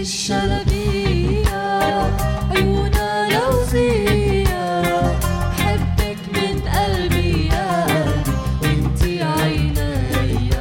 الشلبية عيونا لوزية حبك من قلبي يا قلبي وانتي عينيا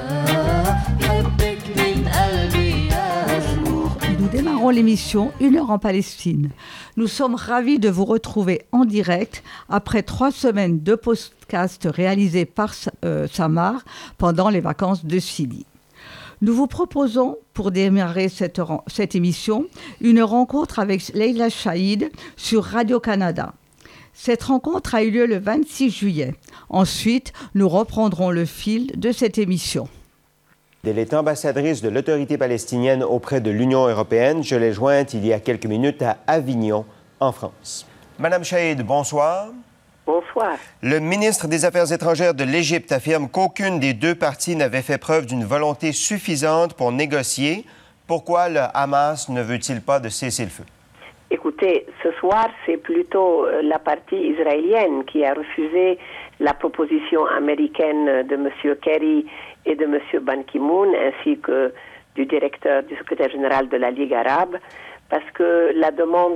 حبك من قلبي يا قلبي. Nous démarrons l'émission 1 heure en Palestine. Nous sommes ravis de vous retrouver en direct après 3 semaines de podcast réalisés par Samar pendant les vacances de Sidi. Nous vous proposons, pour démarrer cette émission, une rencontre avec Leila Chaïd sur Radio-Canada. Cette rencontre a eu lieu le 26 juillet. Ensuite, nous reprendrons le fil de cette émission. Elle est ambassadrice de l'autorité palestinienne auprès de l'Union européenne. Je l'ai jointe il y a quelques minutes à Avignon, en France. Madame Chaïd, bonsoir. Bonsoir. Le ministre des Affaires étrangères de l'Égypte affirme qu'aucune des deux parties n'avait fait preuve d'une volonté suffisante pour négocier. Pourquoi le Hamas ne veut-il pas de cessez-le-feu? Écoutez, ce soir, c'est plutôt la partie israélienne qui a refusé la proposition américaine de M. Kerry et de M. Ban Ki-moon, ainsi que du secrétaire général de la Ligue arabe, parce que la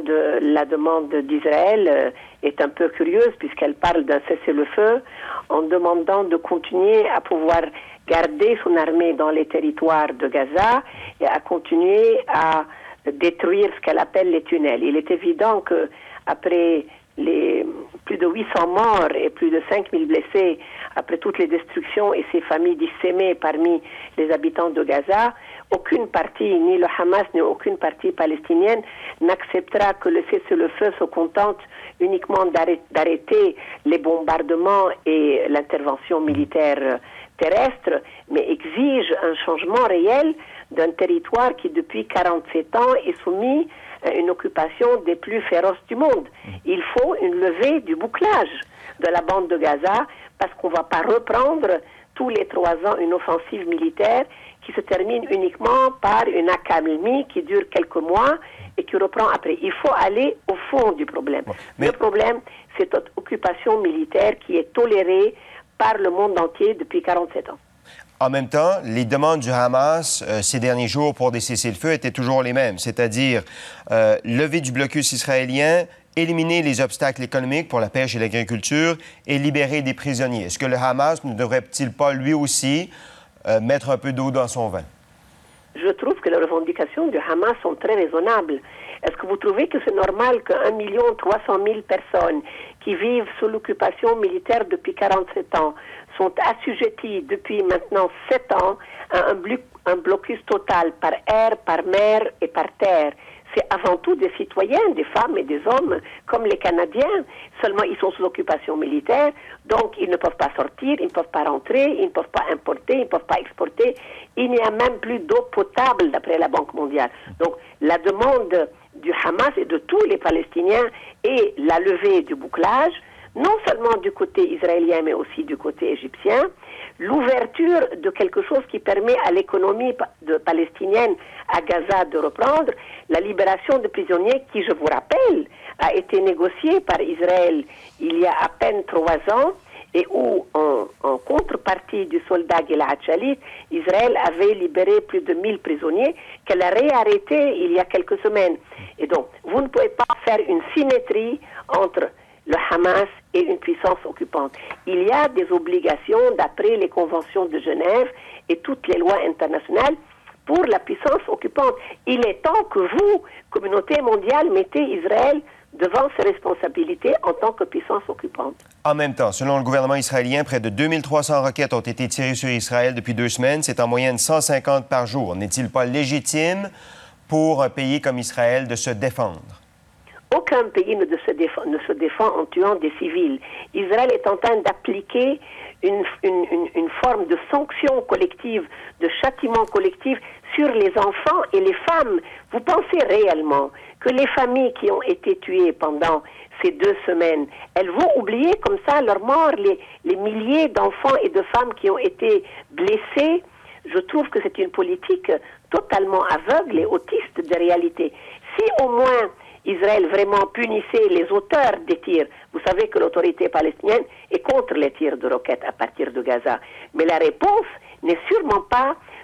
demande d'Israël est un peu curieuse, puisqu'elle parle d'un cessez-le-feu en demandant de continuer à pouvoir garder son armée dans les territoires de Gaza et à continuer à détruire ce qu'elle appelle les tunnels. Il est évident que après les plus de 800 morts et plus de 5000 blessés, après toutes les destructions et ces familles dissémées parmi les habitants de Gaza, aucune partie, ni le Hamas, ni aucune partie palestinienne n'acceptera que le cessez-le-feu se contente uniquement d'arrêter les bombardements et l'intervention militaire terrestre, mais exige un changement réel d'un territoire qui, depuis 47 ans, est soumis à une occupation des plus féroces du monde. Il faut une levée du bouclage de la bande de Gaza, parce qu'on ne va pas reprendre tous les 3 ans une offensive militaire qui se termine uniquement par une accalmie qui dure quelques mois et qui reprend après. Il faut aller au fond du problème. Mais le problème, c'est cette occupation militaire qui est tolérée par le monde entier depuis 47 ans. En même temps, les demandes du Hamas ces derniers jours pour des cessez-le-feu étaient toujours les mêmes, c'est-à-dire lever du blocus israélien, éliminer les obstacles économiques pour la pêche et l'agriculture et libérer des prisonniers. Est-ce que le Hamas ne devrait-il pas, lui aussi, mettre un peu d'eau dans son vin? Je trouve que les revendications du Hamas sont très raisonnables. Est-ce que vous trouvez que c'est normal que 1 300 000 personnes qui vivent sous l'occupation militaire depuis 47 ans sont assujetties depuis maintenant 7 ans à un blocus total par air, par mer et par terre? C'est avant tout des citoyens, des femmes et des hommes, comme les Canadiens. Seulement, ils sont sous occupation militaire, donc ils ne peuvent pas sortir, ils ne peuvent pas rentrer, ils ne peuvent pas importer, ils ne peuvent pas exporter. Il n'y a même plus d'eau potable, d'après la Banque mondiale. Donc, la demande du Hamas et de tous les Palestiniens est la levée du bouclage, non seulement du côté israélien, mais aussi du côté égyptien, l'ouverture de quelque chose qui permet à l'économie palestinienne à Gaza de reprendre, la libération de prisonniers qui, je vous rappelle, a été négociée par Israël il y a à peine 3 ans et où, en contrepartie du soldat Gilad Shalit, Israël avait libéré plus de 1000 prisonniers qu'elle a réarrêtés il y a quelques semaines. Et donc, vous ne pouvez pas faire une symétrie entre le Hamas et une puissance occupante. Il y a des obligations d'après les conventions de Genève et toutes les lois internationales pour la puissance occupante. Il est temps que vous, communauté mondiale, mettez Israël devant ses responsabilités en tant que puissance occupante. En même temps, selon le gouvernement israélien, près de 2300 roquettes ont été tirées sur Israël depuis 2 semaines. C'est en moyenne 150 par jour. N'est-il pas légitime pour un pays comme Israël de se défendre? Aucun pays ne se défend en tuant des civils. Israël est en train d'appliquer une forme de sanction collective, de châtiment collectif sur les enfants et les femmes. Vous pensez réellement que les familles qui ont été tuées pendant ces 2 semaines, elles vont oublier comme ça leur mort, les milliers d'enfants et de femmes qui ont été blessés? Je trouve que c'est une politique totalement aveugle et autiste de réalité. Si au moins Israël vraiment punissait les auteurs des tirs. Vous savez que l'autorité palestinienne est contre les tirs de roquettes à partir de Gaza. Mais la réponse n'est sûrement pas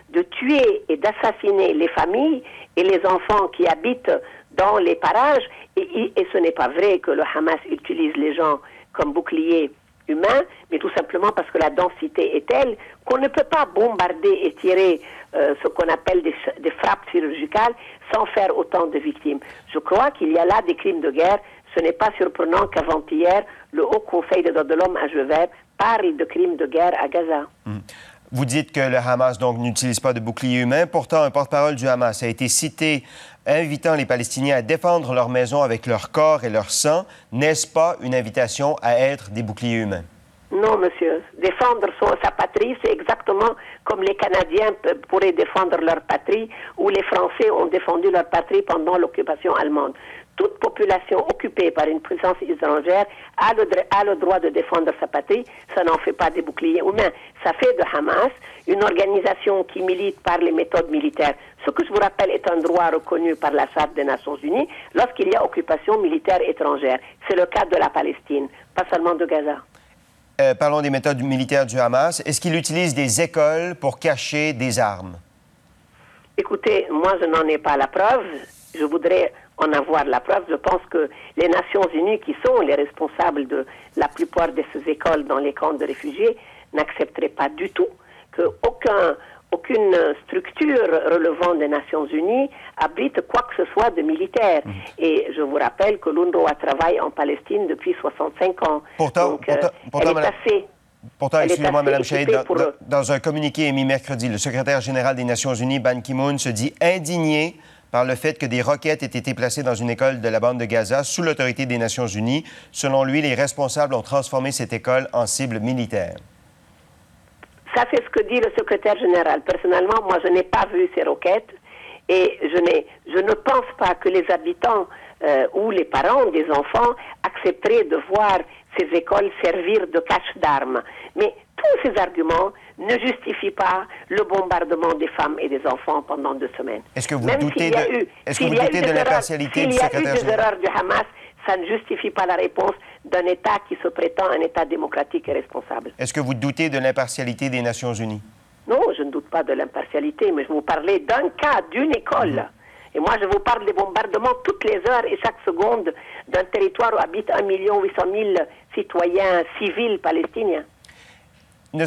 de tuer et d'assassiner les familles et les enfants qui habitent dans les parages. Et ce n'est pas vrai que le Hamas utilise les gens comme boucliers humains, mais tout simplement parce que la densité est telle qu'on ne peut pas bombarder et tirer ce qu'on appelle des frappes chirurgicales sans faire autant de victimes. Je crois qu'il y a là des crimes de guerre. Ce n'est pas surprenant qu'avant-hier, le Haut Conseil des droits de l'homme à Genève parle de crimes de guerre à Gaza. Vous dites que le Hamas donc n'utilise pas de bouclier humain. Pourtant, un porte-parole du Hamas a été cité invitant les Palestiniens à défendre leur maison avec leur corps et leur sang. N'est-ce pas une invitation à être des boucliers humains? Non, monsieur. Défendre sa patrie, c'est exactement comme les Canadiens pourraient défendre leur patrie ou les Français ont défendu leur patrie pendant l'occupation allemande. Toute population occupée par une puissance étrangère a le droit de défendre sa patrie. Ça n'en fait pas des boucliers humains. Ça fait de Hamas une organisation qui milite par les méthodes militaires. Ce que je vous rappelle est un droit reconnu par la Charte des Nations Unies lorsqu'il y a occupation militaire étrangère. C'est le cas de la Palestine, pas seulement de Gaza. Parlons des méthodes militaires du Hamas. Est-ce qu'il utilise des écoles pour cacher des armes? Écoutez, moi, je n'en ai pas la preuve. Je voudrais en avoir la preuve. Je pense que les Nations Unies, qui sont les responsables de la plupart de ces écoles dans les camps de réfugiés, n'accepteraient pas du tout qu'aucune structure relevant des Nations Unies abrite quoi que ce soit de militaire. Et je vous rappelle que l'UNRWA travaille en Palestine depuis 65 ans. Pourtant, excusez-moi, Mme Chahid, dans un communiqué émis mercredi, le secrétaire général des Nations Unies, Ban Ki-moon, se dit indigné par le fait que des roquettes aient été placées dans une école de la bande de Gaza sous l'autorité des Nations Unies. Selon lui, les responsables ont transformé cette école en cible militaire. Ça, c'est ce que dit le secrétaire général. Personnellement, moi, je n'ai pas vu ces roquettes et je ne pense pas que les habitants ou les parents des enfants accepteraient de voir ces écoles servir de cache d'armes. Mais tous ces arguments ne justifient pas le bombardement des femmes et des enfants pendant 2 semaines. Est-ce que vous doutez de l'impartialité du secrétaire général? S'il y a eu des erreurs du Hamas, ça ne justifie pas la réponse d'un État qui se prétend un État démocratique et responsable. Est-ce que vous doutez de l'impartialité des Nations Unies? Non, je ne doute pas de l'impartialité, mais je vous parlais d'un cas, d'une école. Et moi, je vous parle des bombardements toutes les heures et chaque seconde d'un territoire où habitent 1 800 000 citoyens civils palestiniens. Ne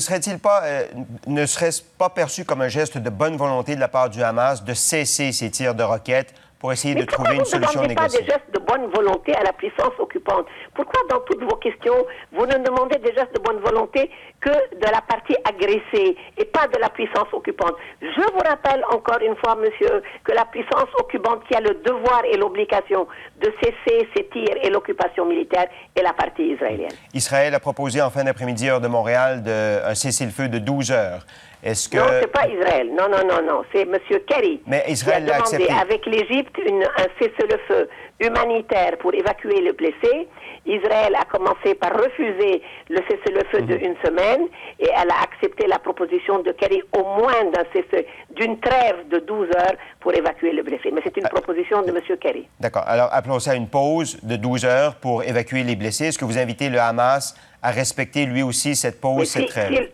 serait-ce pas perçu comme un geste de bonne volonté de la part du Hamas de cesser ces tirs de roquettes pour essayer de trouver une solution négociée? Pourquoi vous ne demandez pas des gestes de bonne volonté à la puissance occupante? Pourquoi dans toutes vos questions, vous ne demandez des gestes de bonne volonté que de la partie agressée et pas de la puissance occupante? Je vous rappelle encore une fois, monsieur, que la puissance occupante qui a le devoir et l'obligation de cesser ces tirs et l'occupation militaire est la partie israélienne. Israël a proposé en fin d'après-midi, heure de Montréal, un cessez-le-feu de 12 heures. Est-ce que... Non, c'est pas Israël. Non. C'est M. Kerry Mais Israël qui a demandé accepté. avec l'Égypte un cessez-le-feu humanitaire pour évacuer les blessés. Israël a commencé par refuser le cessez-le-feu d'1 semaine et elle a accepté la proposition de Kerry au moins d'une trêve de 12 heures pour évacuer les blessés. Mais c'est une proposition de M. Kerry. D'accord. Alors, appelons ça une pause de 12 heures pour évacuer les blessés. Est-ce que vous invitez le Hamas à respecter lui aussi cette pause, cette trêve?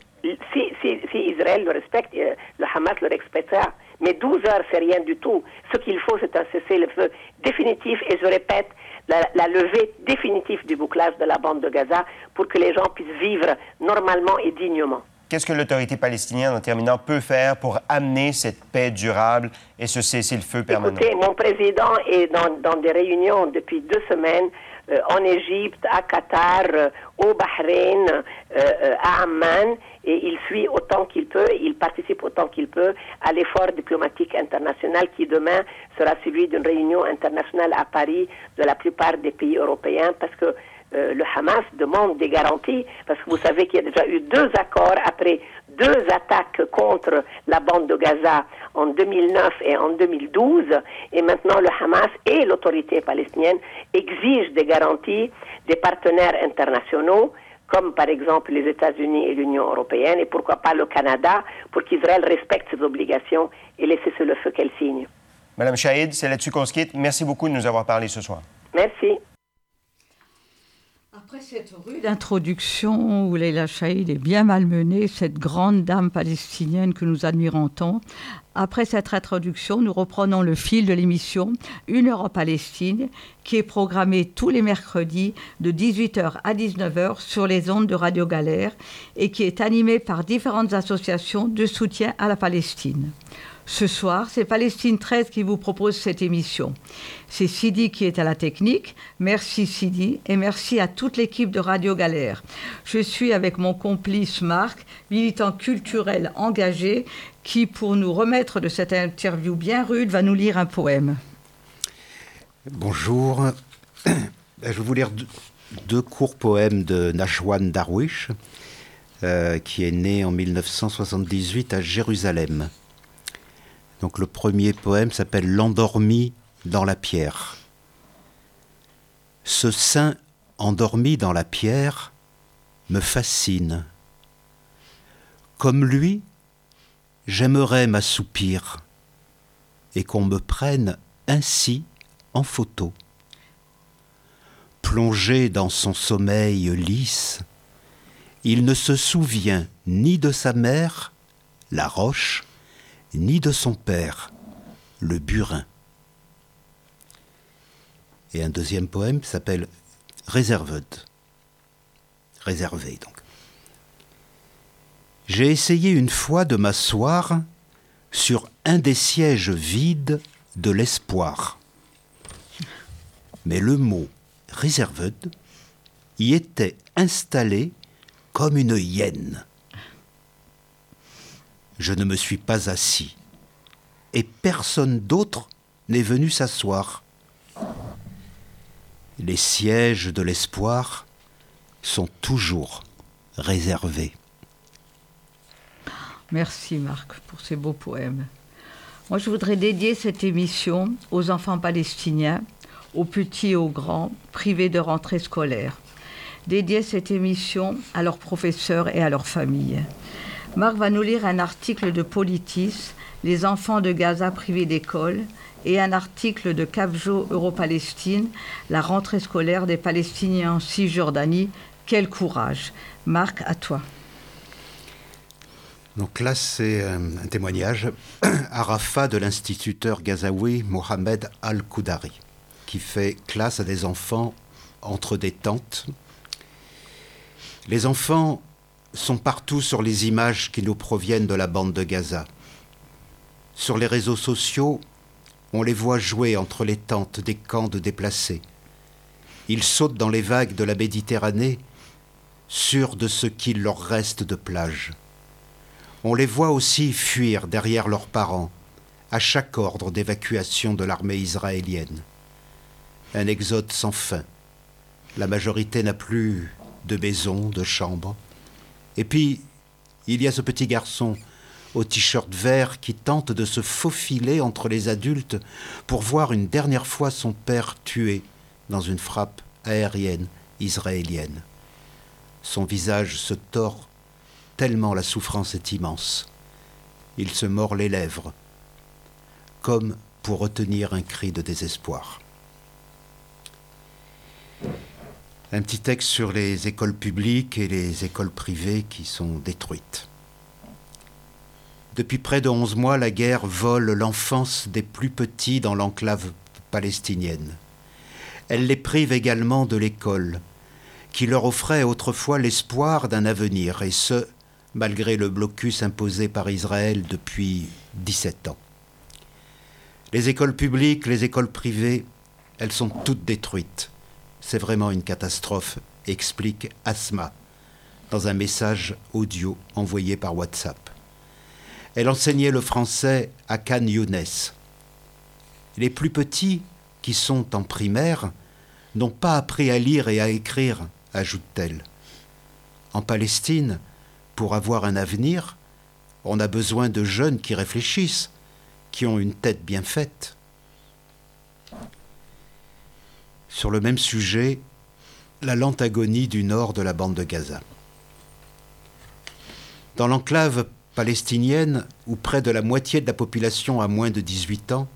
Si Israël le respecte, le Hamas le respectera. Mais 12 heures, c'est rien du tout. Ce qu'il faut, c'est un cessez-le-feu définitif et je répète, la levée définitive du bouclage de la bande de Gaza pour que les gens puissent vivre normalement et dignement. Qu'est-ce que l'autorité palestinienne, en terminant, peut faire pour amener cette paix durable et ce cessez-le-feu permanent? Écoutez, mon président est dans des réunions depuis 2 semaines en Égypte, à Qatar, au Bahreïn, à Amman, et il suit autant qu'il peut, il participe autant qu'il peut à l'effort diplomatique international qui demain sera suivi d'une réunion internationale à Paris de la plupart des pays européens parce que le Hamas demande des garanties parce que vous savez qu'il y a déjà eu 2 accords après 2 attaques contre la bande de Gaza en 2009 et en 2012 et maintenant le Hamas et l'autorité palestinienne exigent des garanties des partenaires internationaux comme par exemple les États-Unis et l'Union européenne et pourquoi pas le Canada pour qu'Israël respecte ses obligations et les cessez-le-feu qu'elle signe. Madame Chahid, c'est là-dessus qu'on se quitte. Merci beaucoup de nous avoir parlé ce soir. Merci. Après cette rude introduction où Leila Chahid est bien malmenée, cette grande dame palestinienne que nous admirons tant, après cette introduction, nous reprenons le fil de l'émission Une heure en Palestine, qui est programmée tous les mercredis de 18h à 19h sur les ondes de Radio Galère et qui est animée par différentes associations de soutien à la Palestine. Ce soir, c'est Palestine 13 qui vous propose cette émission. C'est Sidi qui est à la technique. Merci Sidi et merci à toute l'équipe de Radio Galère. Je suis avec mon complice Marc, militant culturel engagé, qui, pour nous remettre de cette interview bien rude, va nous lire un poème. Bonjour. Je vais vous lire deux courts poèmes de Najwan Darwish, qui est né en 1978 à Jérusalem. Donc le premier poème s'appelle « L'endormi dans la pierre ». Ce saint endormi dans la pierre me fascine. Comme lui, j'aimerais m'assoupir et qu'on me prenne ainsi en photo. Plongé dans son sommeil lisse, il ne se souvient ni de sa mère, la roche, ni de son père, le burin. Et un deuxième poème s'appelle Reserved. Réservé, donc. J'ai essayé une fois de m'asseoir sur un des sièges vides de l'espoir. Mais le mot Reserved y était installé comme une hyène. Je ne me suis pas assis, et personne d'autre n'est venu s'asseoir. Les sièges de l'espoir sont toujours réservés. Merci Marc pour ces beaux poèmes. Moi, je voudrais dédier cette émission aux enfants palestiniens, aux petits et aux grands, privés de rentrée scolaire. Dédier cette émission à leurs professeurs et à leurs familles. Marc va nous lire un article de Politis, Les enfants de Gaza privés d'école, et un article de Capjo Euro-Palestine, La rentrée scolaire des Palestiniens en Cisjordanie. Quel courage. Marc, à toi. Donc là, c'est un témoignage à Rafah de l'instituteur gazaoui Mohamed Al-Koudari, qui fait classe à des enfants entre des tentes. Les enfants sont partout sur les images qui nous proviennent de la bande de Gaza. Sur les réseaux sociaux, on les voit jouer entre les tentes des camps de déplacés. Ils sautent dans les vagues de la Méditerranée, sûrs de ce qu'il leur reste de plage. On les voit aussi fuir derrière leurs parents, à chaque ordre d'évacuation de l'armée israélienne. Un exode sans fin. La majorité n'a plus de maison, de chambre. Et puis, il y a ce petit garçon au t-shirt vert qui tente de se faufiler entre les adultes pour voir une dernière fois son père tué dans une frappe aérienne israélienne. Son visage se tord tellement la souffrance est immense. Il se mord les lèvres, comme pour retenir un cri de désespoir. Un petit texte sur les écoles publiques et les écoles privées qui sont détruites. Depuis près de 11 mois, la guerre vole l'enfance des plus petits dans l'enclave palestinienne. Elle les prive également de l'école, qui leur offrait autrefois l'espoir d'un avenir, et ce, malgré le blocus imposé par Israël depuis 17 ans. Les écoles publiques, les écoles privées, elles sont toutes détruites. C'est vraiment une catastrophe, explique Asma, dans un message audio envoyé par WhatsApp. Elle enseignait le français à Khan Younes. Les plus petits, qui sont en primaire, n'ont pas appris à lire et à écrire, ajoute-t-elle. En Palestine, pour avoir un avenir, on a besoin de jeunes qui réfléchissent, qui ont une tête bien faite. Sur le même sujet, la lente agonie du nord de la bande de Gaza. Dans l'enclave palestinienne, où près de la moitié de la population a moins de 18 ans,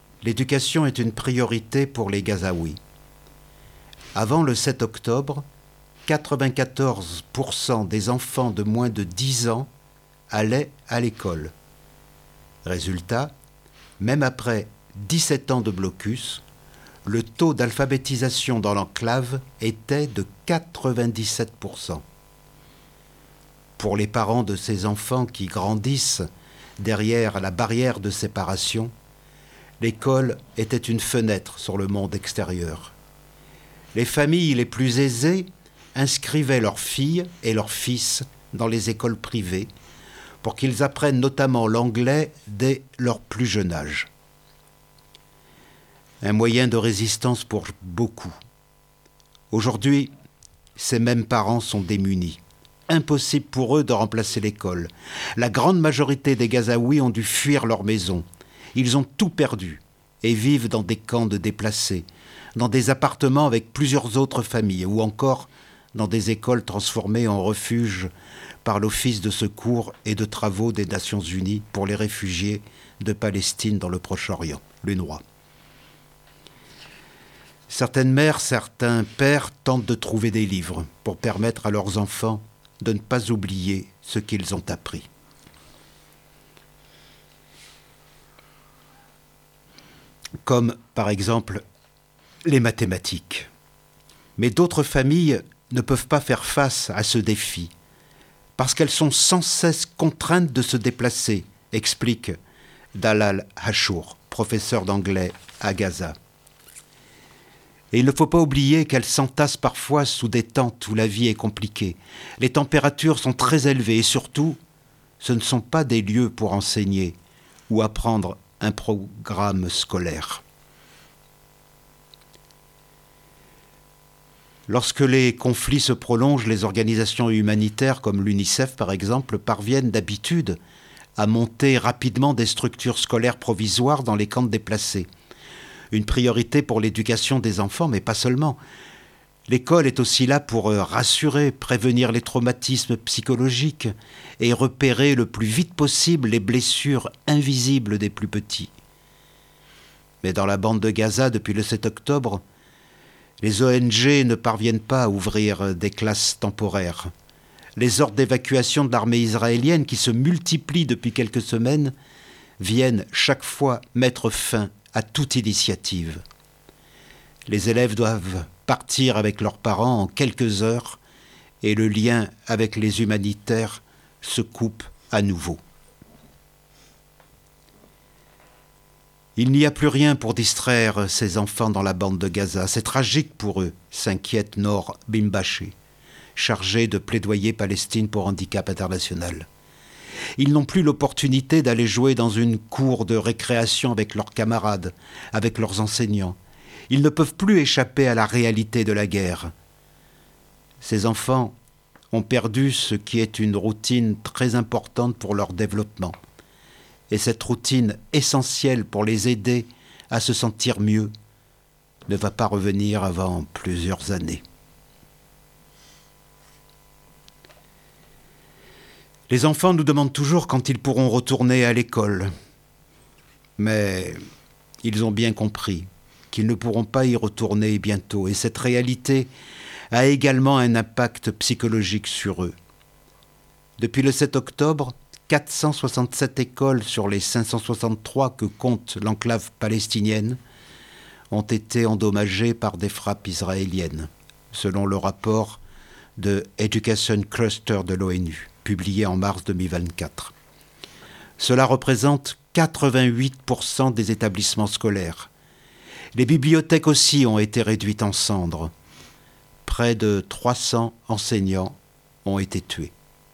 l'éducation est une priorité pour les Gazaouis. Avant le 7 octobre, 94% des enfants de moins de 10 ans allaient à l'école. Résultat, même après 17 ans de blocus, le taux d'alphabétisation dans l'enclave était de 97%. Pour les parents de ces enfants qui grandissent derrière la barrière de séparation, l'école était une fenêtre sur le monde extérieur. Les familles les plus aisées inscrivaient leurs filles et leurs fils dans les écoles privées pour qu'ils apprennent notamment l'anglais dès leur plus jeune âge. Un moyen de résistance pour beaucoup. Aujourd'hui, ces mêmes parents sont démunis. Impossible pour eux de remplacer l'école. La grande majorité des Gazaouis ont dû fuir leur maison. Ils ont tout perdu et vivent dans des camps de déplacés, dans des appartements avec plusieurs autres familles ou encore dans des écoles transformées en refuges par l'Office de secours et de travaux des Nations Unies pour les réfugiés de Palestine dans le Proche-Orient, l'UNRWA. Certaines mères, certains pères tentent de trouver des livres pour permettre à leurs enfants de ne pas oublier ce qu'ils ont appris. Comme par exemple les mathématiques. Mais d'autres familles ne peuvent pas faire face à ce défi parce qu'elles sont sans cesse contraintes de se déplacer, explique Dalal Hachour, professeur d'anglais à Gaza. Et il ne faut pas oublier qu'elles s'entassent parfois sous des tentes où la vie est compliquée. Les températures sont très élevées et surtout, ce ne sont pas des lieux pour enseigner ou apprendre un programme scolaire. Lorsque les conflits se prolongent, les organisations humanitaires comme l'UNICEF par exemple parviennent d'habitude à monter rapidement des structures scolaires provisoires dans les camps de déplacés. Une priorité pour l'éducation des enfants, mais pas seulement. L'école est aussi là pour rassurer, prévenir les traumatismes psychologiques et repérer le plus vite possible les blessures invisibles des plus petits. Mais dans la bande de Gaza, depuis le 7 octobre, les ONG ne parviennent pas à ouvrir des classes temporaires. Les ordres d'évacuation de l'armée israélienne, qui se multiplient depuis quelques semaines, viennent chaque fois mettre fin à toute initiative. Les élèves doivent partir avec leurs parents en quelques heures et le lien avec les humanitaires se coupe à nouveau. Il n'y a plus rien pour distraire ces enfants dans la bande de Gaza. C'est tragique pour eux, s'inquiète Noor Bimbaché, chargée de plaidoyer Palestine pour handicap international. Ils n'ont plus l'opportunité d'aller jouer dans une cour de récréation avec leurs camarades, avec leurs enseignants. Ils ne peuvent plus échapper à la réalité de la guerre. Ces enfants ont perdu ce qui est une routine très importante pour leur développement. Et cette routine essentielle pour les aider à se sentir mieux ne va pas revenir avant plusieurs années. Les enfants nous demandent toujours quand ils pourront retourner à l'école. Mais ils ont bien compris qu'ils ne pourront pas y retourner bientôt. Et cette réalité a également un impact psychologique sur eux. Depuis le 7 octobre, 467 écoles sur les 563 que compte l'enclave palestinienne ont été endommagées par des frappes israéliennes, selon le rapport de Education Cluster de l'ONU, publié en mars 2024. Cela représente 88% des établissements scolaires. Les bibliothèques aussi ont été réduites en cendres. Près de 300 enseignants ont été tués.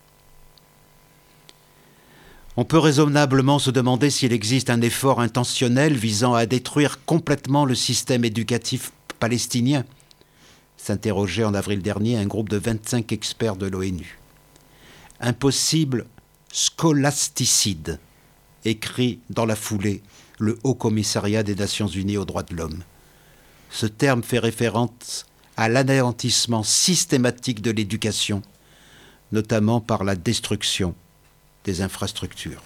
On peut raisonnablement se demander s'il existe un effort intentionnel visant à détruire complètement le système éducatif palestinien, s'interrogeait en avril dernier un groupe de 25 experts de l'ONU. Un possible scolasticide, écrit dans la foulée le Haut Commissariat des Nations Unies aux droits de l'homme. Ce terme fait référence à l'anéantissement systématique de l'éducation, notamment par la destruction des infrastructures.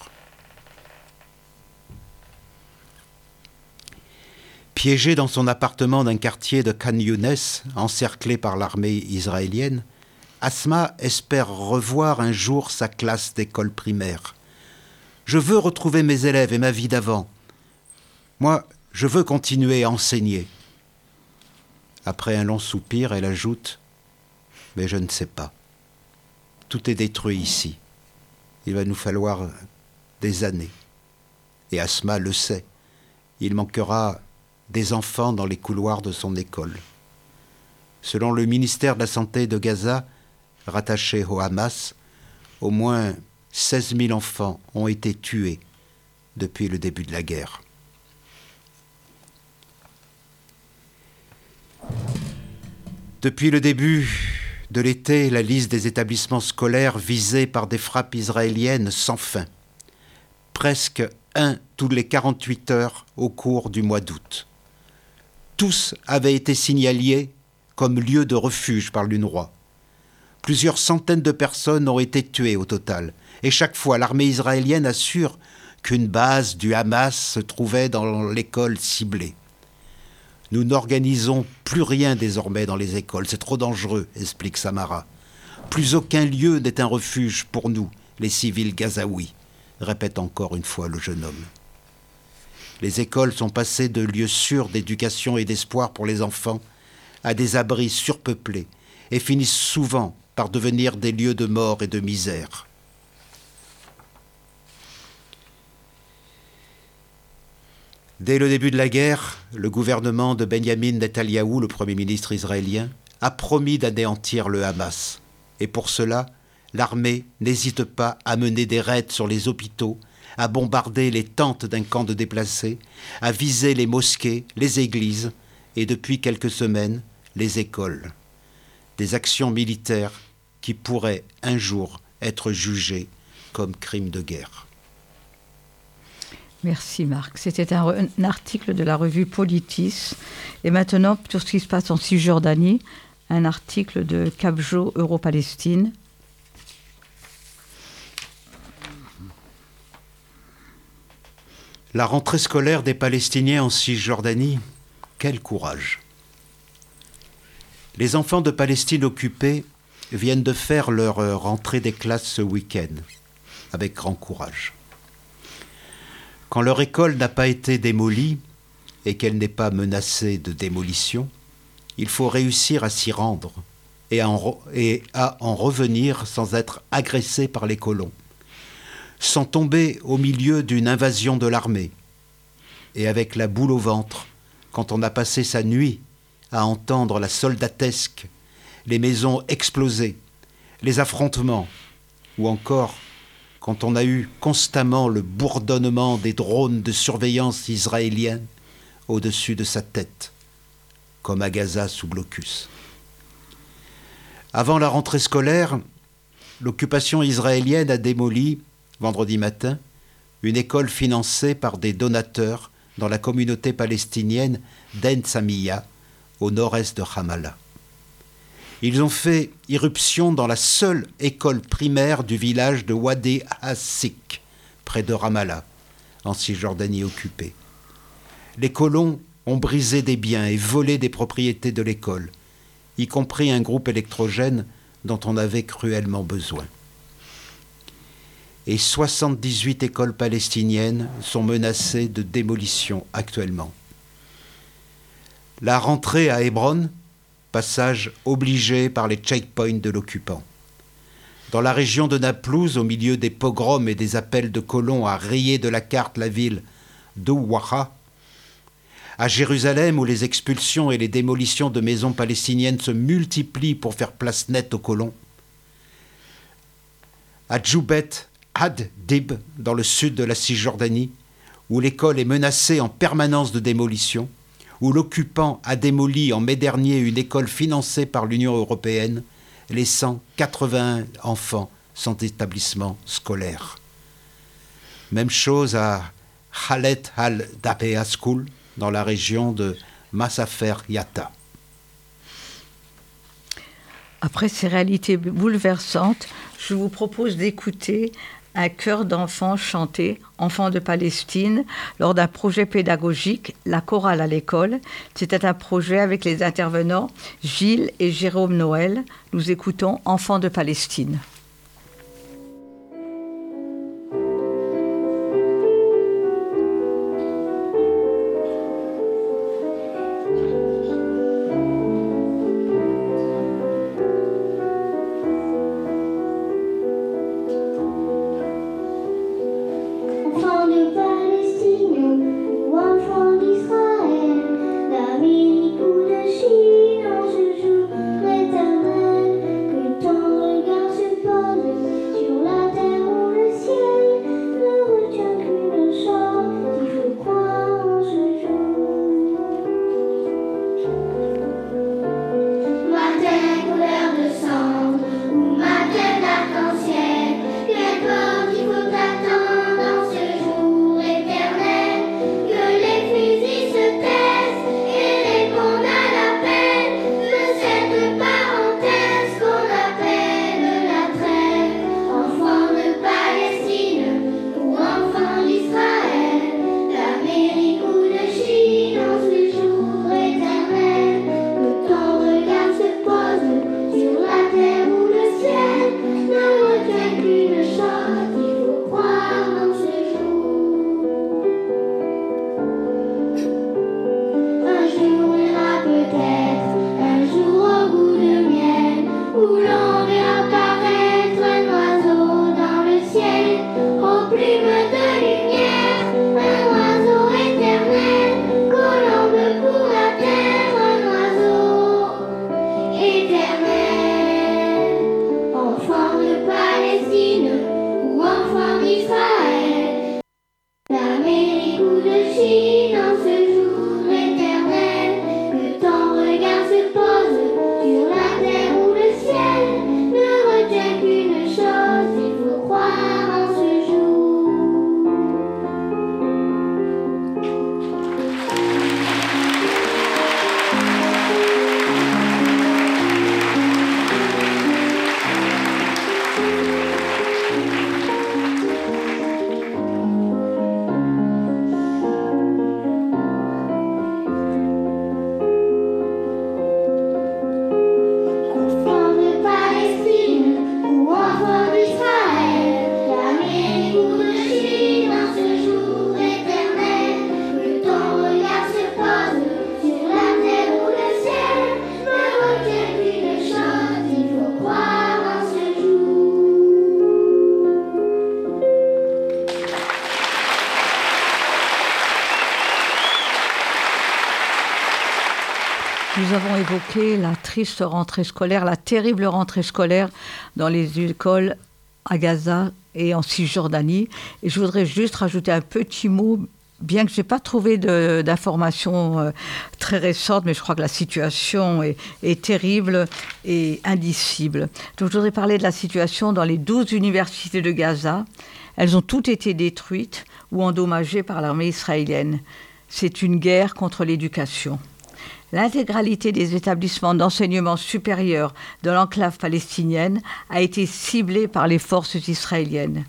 Piégé dans son appartement d'un quartier de Khan Younes, encerclé par l'armée israélienne, Asma espère revoir un jour sa classe d'école primaire. Je veux retrouver mes élèves et ma vie d'avant. Moi, je veux continuer à enseigner. Après un long soupir, elle ajoute « Mais je ne sais pas. Tout est détruit ici. Il va nous falloir des années. » Et Asma le sait. Il manquera des enfants dans les couloirs de son école. Selon le ministère de la Santé de Gaza, rattaché au Hamas, au moins 16 000 enfants ont été tués depuis le début de la guerre. Depuis le début de l'été, la liste des établissements scolaires visés par des frappes israéliennes sans fin. Presque un tous les 48 heures au cours du mois d'août. Tous avaient été signalés comme lieu de refuge par l'UNRWA. Plusieurs centaines de personnes ont été tuées au total. Et chaque fois, l'armée israélienne assure qu'une base du Hamas se trouvait dans l'école ciblée. Nous n'organisons plus rien désormais dans les écoles. C'est trop dangereux, explique Samara. Plus aucun lieu n'est un refuge pour nous, les civils gazaouis, répète encore une fois le jeune homme. Les écoles sont passées de lieux sûrs d'éducation et d'espoir pour les enfants à des abris surpeuplés et finissent souvent par devenir des lieux de mort et de misère. Dès le début de la guerre, le gouvernement de Benyamin Netanyahou, le Premier ministre israélien, a promis d'anéantir le Hamas. Et pour cela, l'armée n'hésite pas à mener des raids sur les hôpitaux, à bombarder les tentes d'un camp de déplacés, à viser les mosquées, les églises et depuis quelques semaines, les écoles. Des actions militaires qui pourraient un jour être jugées comme crimes de guerre. Merci Marc. C'était un article de la revue Politis. Et maintenant, tout ce qui se passe en Cisjordanie, un article de Cabjo Euro-Palestine. La rentrée scolaire des Palestiniens en Cisjordanie, quel courage! Les enfants de Palestine occupée viennent de faire leur rentrée des classes ce week-end, avec grand courage. Quand leur école n'a pas été démolie et qu'elle n'est pas menacée de démolition, il faut réussir à s'y rendre et à en revenir sans être agressé par les colons, sans tomber au milieu d'une invasion de l'armée et avec la boule au ventre quand on a passé sa nuit à entendre la soldatesque, les maisons exploser, les affrontements ou encore quand on a eu constamment le bourdonnement des drones de surveillance israéliens au-dessus de sa tête, comme à Gaza sous blocus. Avant la rentrée scolaire, l'occupation israélienne a démoli, vendredi matin, une école financée par des donateurs dans la communauté palestinienne d'Ain Samia, au nord-est de Ramallah. Ils ont fait irruption dans la seule école primaire du village de Wadi Hassik, près de Ramallah, en Cisjordanie occupée. Les colons ont brisé des biens et volé des propriétés de l'école, y compris un groupe électrogène dont on avait cruellement besoin. Et 78 écoles palestiniennes sont menacées de démolition actuellement. La rentrée à Hébron, passage obligé par les checkpoints de l'occupant. Dans la région de Naplouse, au milieu des pogroms et des appels de colons à rayer de la carte la ville d'Ouaha, à Jérusalem où les expulsions et les démolitions de maisons palestiniennes se multiplient pour faire place nette aux colons, à Djoubet Ad-Dib, dans le sud de la Cisjordanie, où l'école est menacée en permanence de démolition, où l'occupant a démoli en mai dernier une école financée par l'Union européenne, laissant 81 enfants sans établissement scolaire. Même chose à Khalet al-Dapea School, dans la région de Masafer Yatta. Après ces réalités bouleversantes, je vous propose d'écouter un chœur d'enfants chantait « Enfants de Palestine » lors d'un projet pédagogique, la chorale à l'école. C'était un projet avec les intervenants Gilles et Jérôme Noël. Nous écoutons « Enfants de Palestine ». Nous avons évoqué la triste rentrée scolaire, la terrible rentrée scolaire dans les écoles à Gaza et en Cisjordanie. Et je voudrais juste rajouter un petit mot, bien que je n'ai pas trouvé d'informations très récentes, mais je crois que la situation est terrible et indicible. Donc, je voudrais parler de la situation dans les 12 universités de Gaza. Elles ont toutes été détruites ou endommagées par l'armée israélienne. C'est une guerre contre l'éducation. L'intégralité des établissements d'enseignement supérieur de l'enclave palestinienne a été ciblée par les forces israéliennes.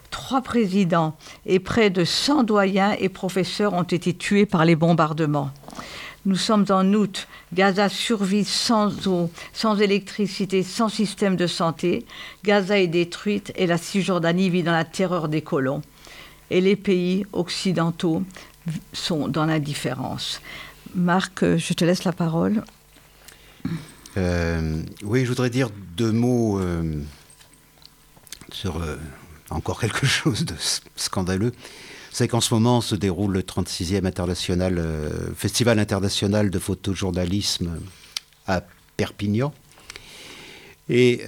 3 présidents et près de 100 doyens et professeurs ont été tués par les bombardements. Nous sommes en août. Gaza survit sans eau, sans électricité, sans système de santé. Gaza est détruite et la Cisjordanie vit dans la terreur des colons. Et les pays occidentaux sont dans l'indifférence. Marc, je te laisse la parole. Oui, je voudrais dire 2 mots sur encore quelque chose de scandaleux. C'est qu'en ce moment se déroule le 36e Festival international de photojournalisme à Perpignan. Et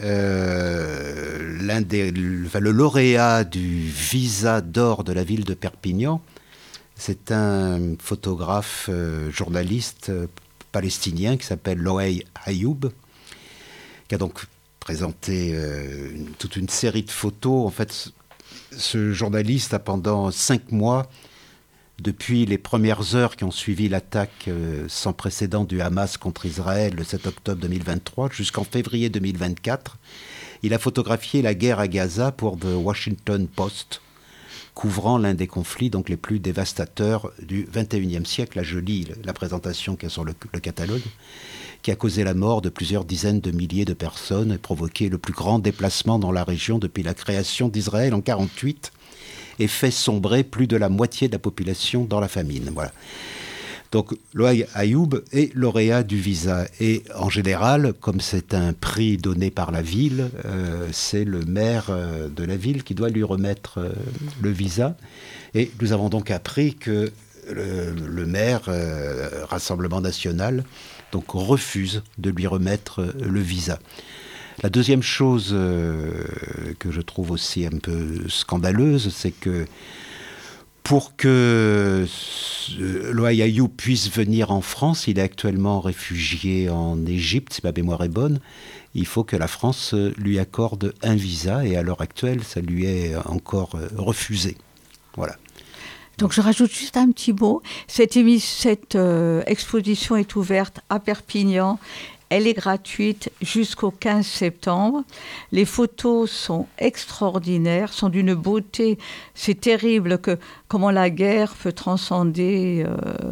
le lauréat du visa d'or de la ville de Perpignan, c'est un photographe journaliste palestinien qui s'appelle Loay Ayoub, qui a donc présenté toute une série de photos. En fait, ce journaliste a pendant 5 mois, depuis les premières heures qui ont suivi l'attaque sans précédent du Hamas contre Israël le 7 octobre 2023 jusqu'en février 2024, Il a photographié la guerre à Gaza pour The Washington Post, couvrant l'un des conflits donc les plus dévastateurs du XXIe siècle. Là, je lis la présentation qu'il y a sur le catalogue, qui a causé la mort de plusieurs dizaines de milliers de personnes et provoqué le plus grand déplacement dans la région depuis la création d'Israël en 1948 et fait sombrer plus de la moitié de la population dans la famine. Voilà. Donc, Loïa Ayoub est lauréat du visa. Et en général, comme c'est un prix donné par la ville, c'est le maire de la ville qui doit lui remettre le visa. Et nous avons donc appris que le maire, Rassemblement National, donc refuse de lui remettre le visa. La deuxième chose que je trouve aussi un peu scandaleuse, c'est que pour que Loïa Ayoub puisse venir en France, il est actuellement réfugié en Égypte, si ma mémoire est bonne. Il faut que la France lui accorde un visa et à l'heure actuelle, ça lui est encore refusé. Voilà. Donc je rajoute juste un petit mot. Cette exposition est ouverte à Perpignan. Elle est gratuite jusqu'au 15 septembre. Les photos sont extraordinaires, sont d'une beauté. C'est terrible comment la guerre peut transcender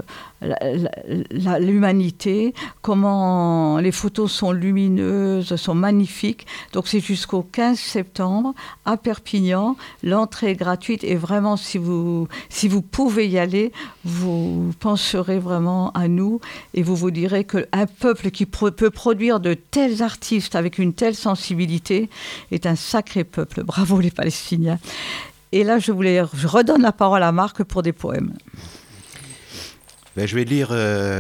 l'humanité, comment les photos sont lumineuses, sont magnifiques. Donc c'est jusqu'au 15 septembre à Perpignan. L'entrée est gratuite et vraiment, si vous pouvez y aller, vous penserez vraiment à nous et vous vous direz qu'un peuple qui peut produire de tels artistes avec une telle sensibilité est un sacré peuple. Bravo les Palestiniens. Et là, je redonne la parole à Marc pour des poèmes. Je vais lire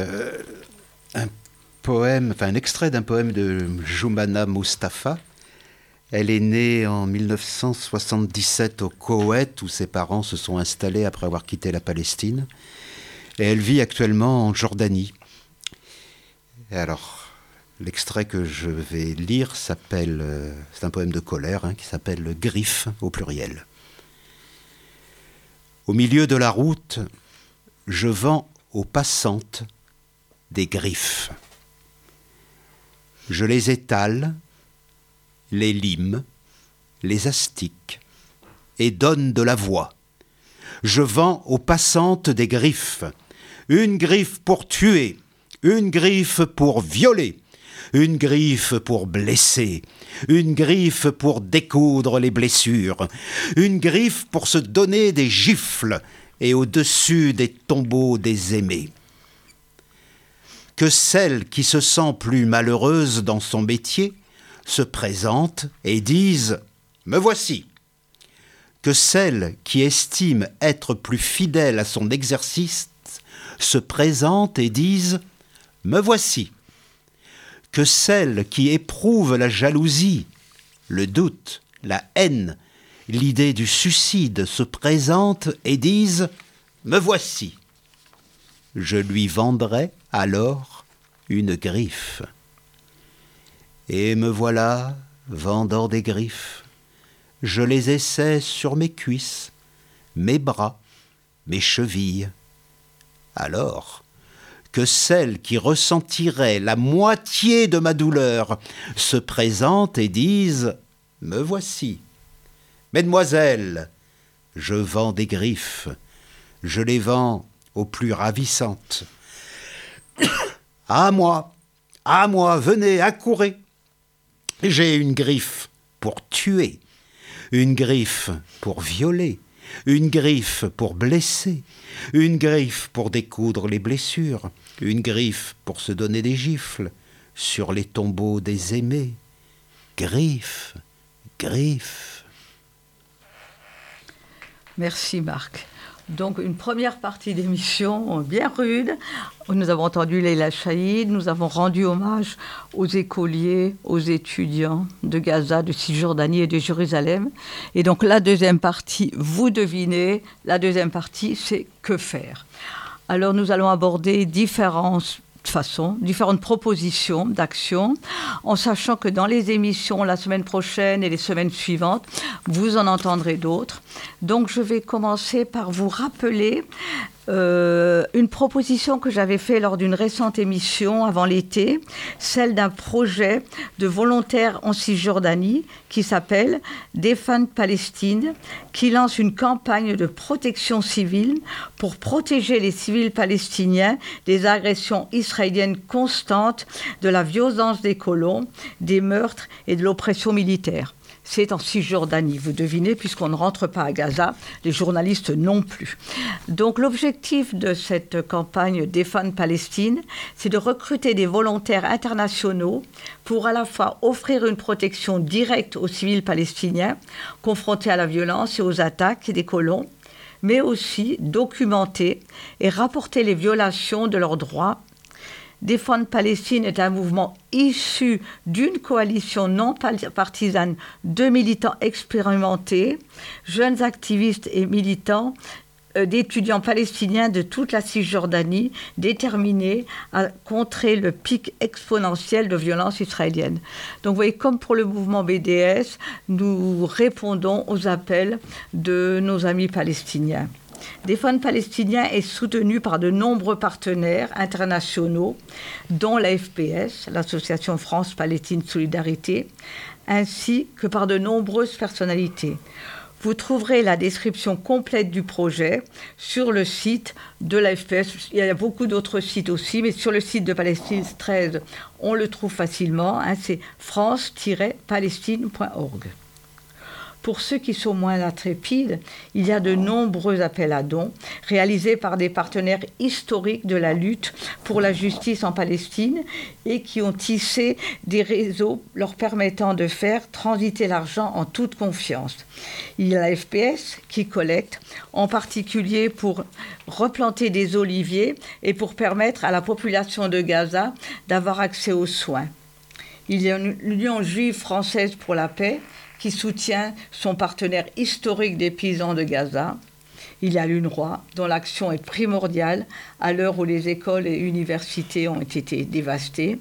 un extrait d'un poème de Joumana Mustafa. Elle est née en 1977 au Koweït, où ses parents se sont installés après avoir quitté la Palestine. Et elle vit actuellement en Jordanie. Et alors, l'extrait que je vais lire s'appelle, c'est un poème de colère qui s'appelle « Griffe » au pluriel. Au milieu de la route, je vends aux passantes des griffes. Je les étale, les lime, les astique et donne de la voix. Je vends aux passantes des griffes. Une griffe pour tuer, une griffe pour violer, une griffe pour blesser, une griffe pour découdre les blessures, une griffe pour se donner des gifles et au-dessus des tombeaux des aimés. Que celle qui se sent plus malheureuse dans son métier se présente et dise « Me voici ». Que celle qui estime être plus fidèle à son exercice se présente et dise « Me voici ». Que celle qui éprouve la jalousie, le doute, la haine, l'idée du suicide se présente et dise « Me voici ». Je lui vendrai alors une griffe. Et me voilà vendant des griffes. Je les essaie sur mes cuisses, mes bras, mes chevilles. Alors que celle qui ressentirait la moitié de ma douleur se présente et dise « Me voici ». Mesdemoiselles, je vends des griffes, je les vends aux plus ravissantes. À moi, venez, accourez. J'ai une griffe pour tuer, une griffe pour violer, une griffe pour blesser, une griffe pour découdre les blessures, une griffe pour se donner des gifles sur les tombeaux des aimés. Griffe, griffe. Merci Marc. Donc une première partie d'émission bien rude. Nous avons entendu Leila Chaïd, nous avons rendu hommage aux écoliers, aux étudiants de Gaza, de Cisjordanie et de Jérusalem. Et donc la deuxième partie, vous devinez, la deuxième partie, c'est que faire. Alors nous allons aborder différentes propositions d'action, en sachant que dans les émissions la semaine prochaine et les semaines suivantes, vous en entendrez d'autres. Donc je vais commencer par vous rappeler une proposition que j'avais faite lors d'une récente émission avant l'été, celle d'un projet de volontaires en Cisjordanie qui s'appelle Defend Palestine, qui lance une campagne de protection civile pour protéger les civils palestiniens des agressions israéliennes constantes, de la violence des colons, des meurtres et de l'oppression militaire. C'est en Cisjordanie, vous devinez, puisqu'on ne rentre pas à Gaza, les journalistes non plus. Donc l'objectif de cette campagne Defend Palestine, c'est de recruter des volontaires internationaux pour à la fois offrir une protection directe aux civils palestiniens confrontés à la violence et aux attaques des colons, mais aussi documenter et rapporter les violations de leurs droits. Defend Palestine est un mouvement issu d'une coalition non partisane de militants expérimentés, jeunes activistes et militants, d'étudiants palestiniens de toute la Cisjordanie, déterminés à contrer le pic exponentiel de violence israélienne. Donc vous voyez, comme pour le mouvement BDS, nous répondons aux appels de nos amis palestiniens. Defend Palestinien est soutenu par de nombreux partenaires internationaux, dont la FPS, l'Association France-Palestine Solidarité, ainsi que par de nombreuses personnalités. Vous trouverez la description complète du projet sur le site de la FPS. Il y a beaucoup d'autres sites aussi, mais sur le site de Palestine 13, on le trouve facilement. C'est france-palestine.org. Pour ceux qui sont moins intrépides, il y a de nombreux appels à dons réalisés par des partenaires historiques de la lutte pour la justice en Palestine et qui ont tissé des réseaux leur permettant de faire transiter l'argent en toute confiance. Il y a la FPS qui collecte, en particulier pour replanter des oliviers et pour permettre à la population de Gaza d'avoir accès aux soins. Il y a l'Union juive française pour la paix qui soutient son partenaire historique des paysans de Gaza. Il y a l'UNRWA, dont l'action est primordiale à l'heure où les écoles et universités ont été dévastées.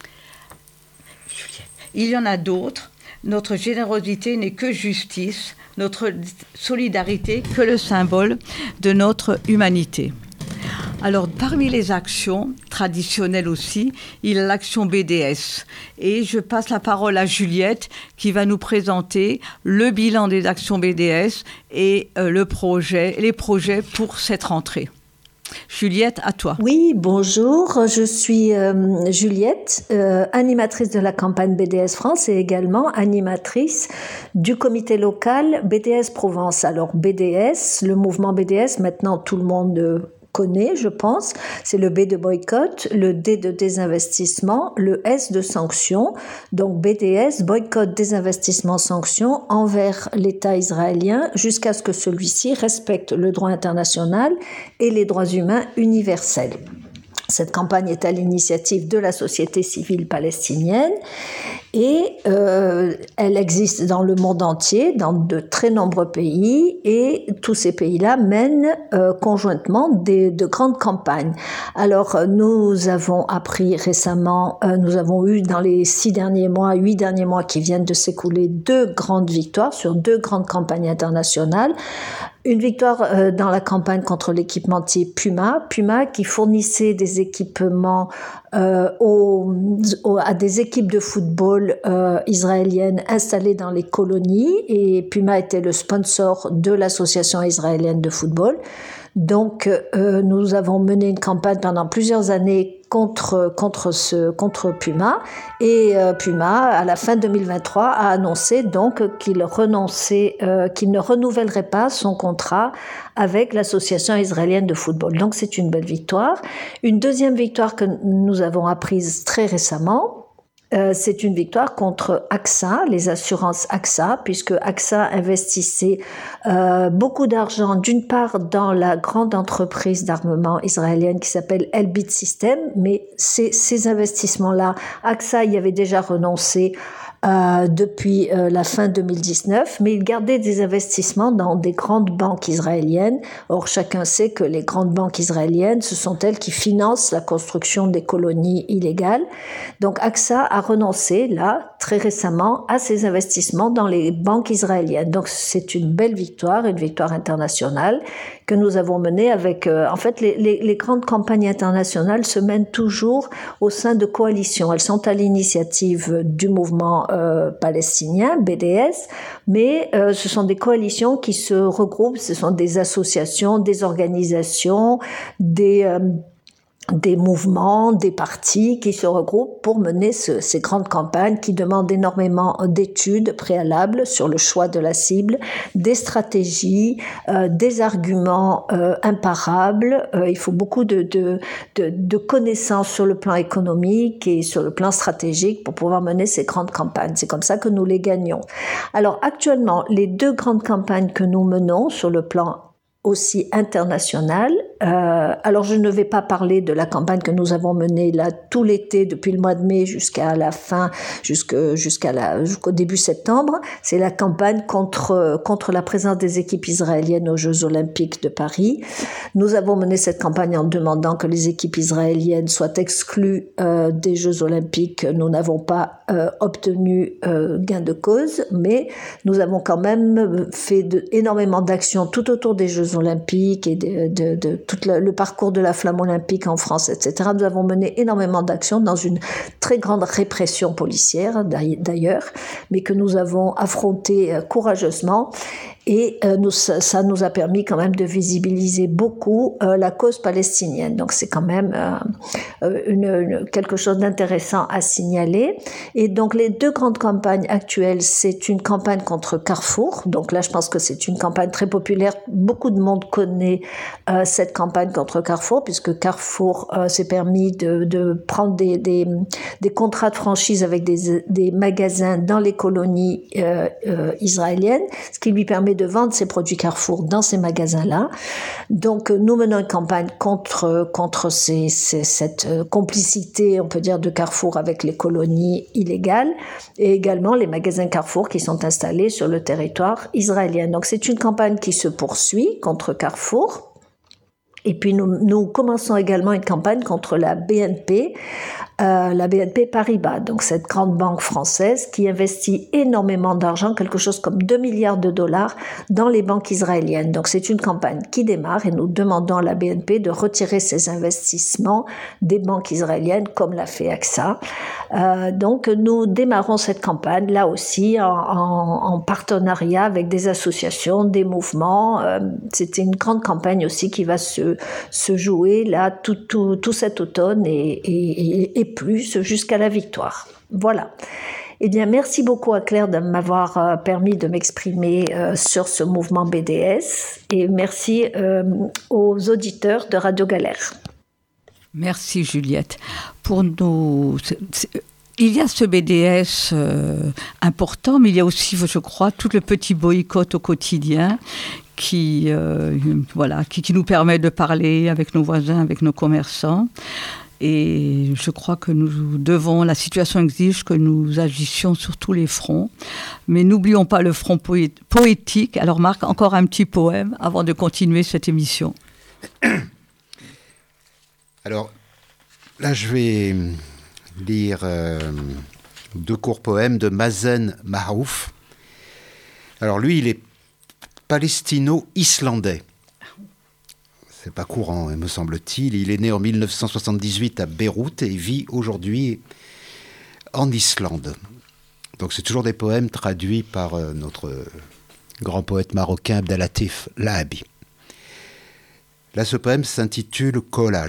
Il y en a d'autres. Notre générosité n'est que justice, notre solidarité que le symbole de notre humanité. Alors, parmi les actions traditionnelles aussi, il y a l'action BDS. Et je passe la parole à Juliette qui va nous présenter le bilan des actions BDS et les projets pour cette rentrée. Juliette, à toi. Oui, bonjour, je suis Juliette, animatrice de la campagne BDS France et également animatrice du comité local BDS Provence. Alors BDS, le mouvement BDS, maintenant tout le monde connaît, je pense, c'est le B de boycott, le D de désinvestissement, le S de sanction. Donc BDS, boycott, désinvestissement, sanction envers l'État israélien jusqu'à ce que celui-ci respecte le droit international et les droits humains universels. Cette campagne est à l'initiative de la société civile palestinienne et elle existe dans le monde entier, dans de très nombreux pays, et tous ces pays-là mènent conjointement de grandes campagnes. Alors nous avons appris récemment, nous avons eu dans les 8 derniers mois qui viennent de s'écouler 2 grandes victoires sur 2 grandes campagnes internationales. Une victoire dans la campagne contre l'équipementier Puma qui fournissait des équipements à des équipes de football israéliennes installées dans les colonies, et Puma était le sponsor de l'association israélienne de football. Donc nous avons mené une campagne pendant plusieurs années contre Puma, et Puma à la fin 2023 a annoncé donc qu'il ne renouvellerait pas son contrat avec l'association israélienne de football. Donc c'est une belle victoire. Une deuxième victoire que nous avons apprise très récemment, c'est une victoire contre AXA, les assurances AXA, puisque AXA investissait beaucoup d'argent, d'une part dans la grande entreprise d'armement israélienne qui s'appelle Elbit Systems, mais ces investissements-là, AXA y avait déjà renoncé depuis la fin 2019, mais il gardait des investissements dans des grandes banques israéliennes. Or, chacun sait que les grandes banques israéliennes, ce sont elles qui financent la construction des colonies illégales. Donc, AXA a renoncé, là, très récemment à ces investissements dans les banques israéliennes. Donc c'est une belle victoire, une victoire internationale que nous avons menée avec... en fait, les grandes campagnes internationales se mènent toujours au sein de coalitions. Elles sont à l'initiative du mouvement palestinien, BDS, mais ce sont des coalitions qui se regroupent, ce sont des associations, des organisations, des mouvements, des partis qui se regroupent pour mener ces grandes campagnes qui demandent énormément d'études préalables sur le choix de la cible, des stratégies, des arguments imparables. Il faut beaucoup de connaissances sur le plan économique et sur le plan stratégique pour pouvoir mener ces grandes campagnes. C'est comme ça que nous les gagnons. Alors actuellement, les 2 grandes campagnes que nous menons sur le plan aussi international. Alors je ne vais pas parler de la campagne que nous avons menée là tout l'été depuis le mois de mai jusqu'à la fin, jusqu'au début septembre. C'est la campagne contre la présence des équipes israéliennes aux Jeux Olympiques de Paris. Nous avons mené cette campagne en demandant que les équipes israéliennes soient exclues des Jeux Olympiques. Nous n'avons pas obtenu gain de cause, mais nous avons quand même fait énormément d'actions tout autour des Jeux Olympiques et de tout le parcours de la flamme olympique en France, etc. Nous avons mené énormément d'actions dans une très grande répression policière d'ailleurs, mais que nous avons affronté courageusement. Et ça nous a permis quand même de visibiliser beaucoup la cause palestinienne. Donc c'est quand même quelque chose d'intéressant à signaler. Et donc les 2 grandes campagnes actuelles, c'est une campagne contre Carrefour. Donc là, je pense que c'est une campagne très populaire. Beaucoup de monde connaît cette campagne contre Carrefour, puisque Carrefour s'est permis de prendre des contrats de franchise avec des magasins dans les colonies israéliennes, ce qui lui permet de vendre ses produits Carrefour dans ces magasins-là. Donc, nous menons une campagne contre cette complicité, on peut dire, de Carrefour avec les colonies illégales et également les magasins Carrefour qui sont installés sur le territoire israélien. Donc, c'est une campagne qui se poursuit contre Carrefour. Et puis, nous commençons également une campagne contre la BNP Paribas, donc cette grande banque française qui investit énormément d'argent, quelque chose comme 2 milliards de dollars dans les banques israéliennes. Donc c'est une campagne qui démarre et nous demandons à la BNP de retirer ses investissements des banques israéliennes comme l'a fait AXA. Donc nous démarrons cette campagne là aussi en partenariat avec des associations, des mouvements. C'était une grande campagne aussi qui va se jouer là tout cet automne et plus jusqu'à la victoire. Voilà. Eh bien, merci beaucoup à Claire de m'avoir permis de m'exprimer sur ce mouvement BDS et merci aux auditeurs de Radio Galère. Merci Juliette. Pour nous, il y a ce BDS important, mais il y a aussi, je crois, tout le petit boycott au quotidien qui nous permet de parler avec nos voisins, avec nos commerçants. Et je crois que la situation exige que nous agissions sur tous les fronts. Mais n'oublions pas le front poétique. Alors Marc, encore un petit poème avant de continuer cette émission. Alors, là, je vais lire 2 courts poèmes de Mazen Mahouf. Alors lui, il est palestino-islandais. C'est pas courant, me semble-t-il. Il est né en 1978 à Beyrouth et vit aujourd'hui en Islande. Donc c'est toujours des poèmes traduits par notre grand poète marocain Abdelatif Lahabi. Là, ce poème s'intitule « Collage ».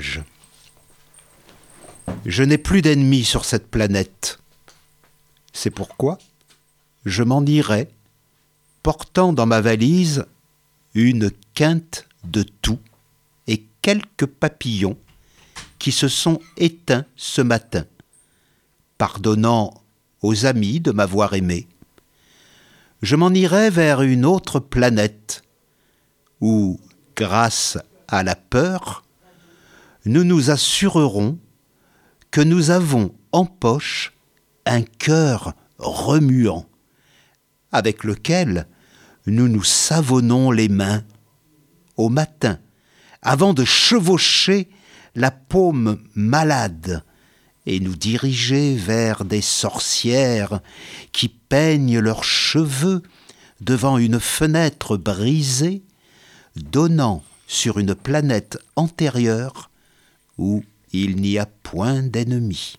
Je n'ai plus d'ennemis sur cette planète. C'est pourquoi je m'en irai, portant dans ma valise une quinte de tout et quelques papillons qui se sont éteints ce matin, pardonnant aux amis de m'avoir aimé. Je m'en irai vers une autre planète où, grâce à la peur, nous nous assurerons que nous avons en poche un cœur remuant, avec lequel nous nous savonnons les mains au matin, avant de chevaucher la paume malade et nous diriger vers des sorcières qui peignent leurs cheveux devant une fenêtre brisée, donnant sur une planète antérieure où il n'y a point d'ennemis.